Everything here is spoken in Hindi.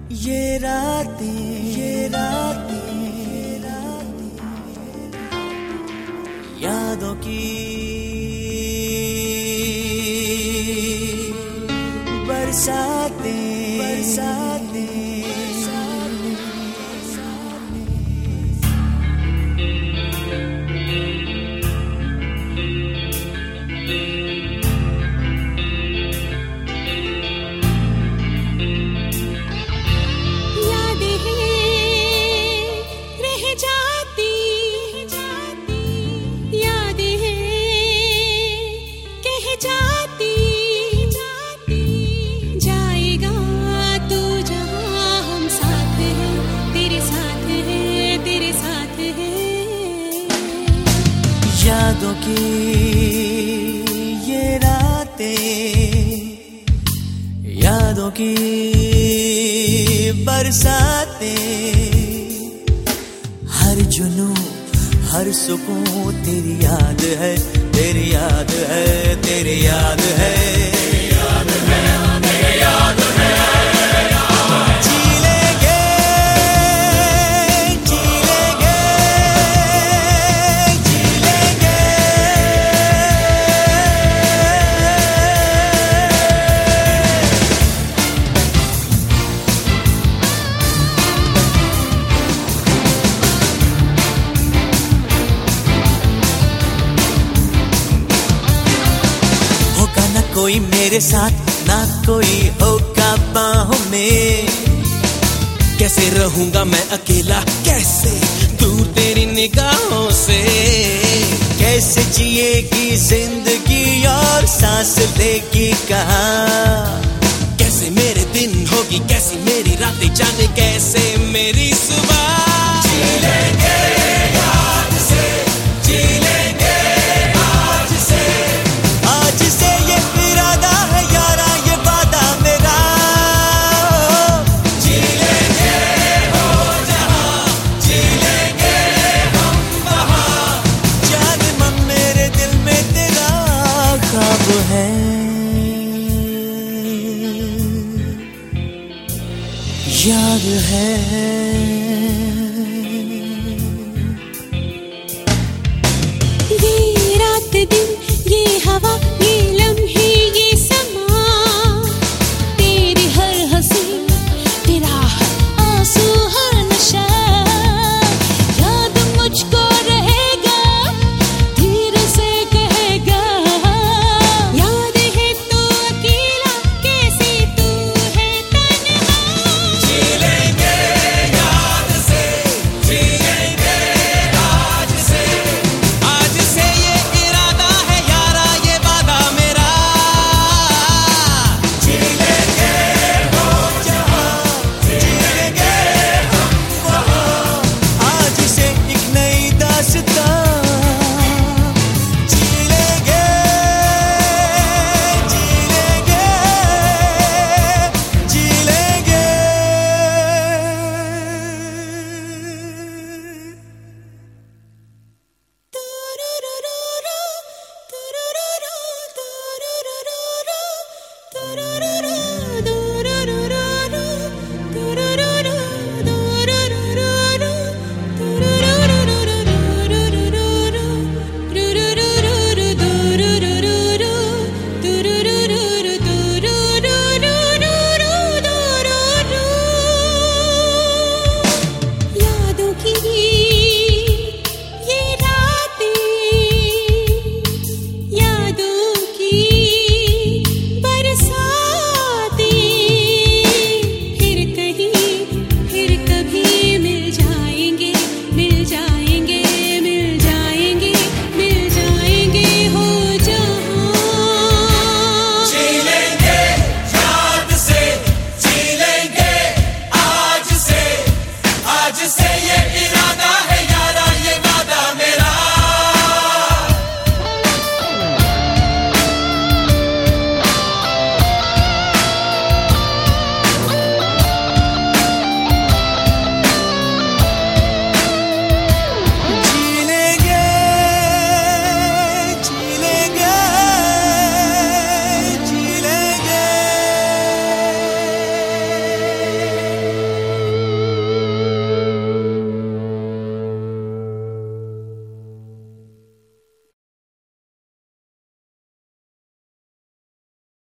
ये रातें यादों की बरसातें यादों की ये रातें, यादों की बरसातें, हर जुनून हर सुकून तेरी याद है, तेरी याद है, तेरी याद है, तेरी याद है, तेरी याद है। कोई मेरे साथ ना कोई होगा बाहों में, कैसे रहूंगा मैं अकेला, कैसे दूर तेरी निगाहों से, कैसे जिएगी जिंदगी और सांस लेगी कहाँ, कैसे मेरे दिन होगी, कैसी मेरी रातें, जाने कैसे मेरी सुबह। जी लेंगे याद से, जी लेंगे आज से, आज से ये इरादा है यारा, ये वादा मेरा। जी लेंगे हो जहां, जी लेंगे हम वहां, जाने मन मेरे दिल में तेरा ख्वाब है। याद है ये रात दिन ये हवा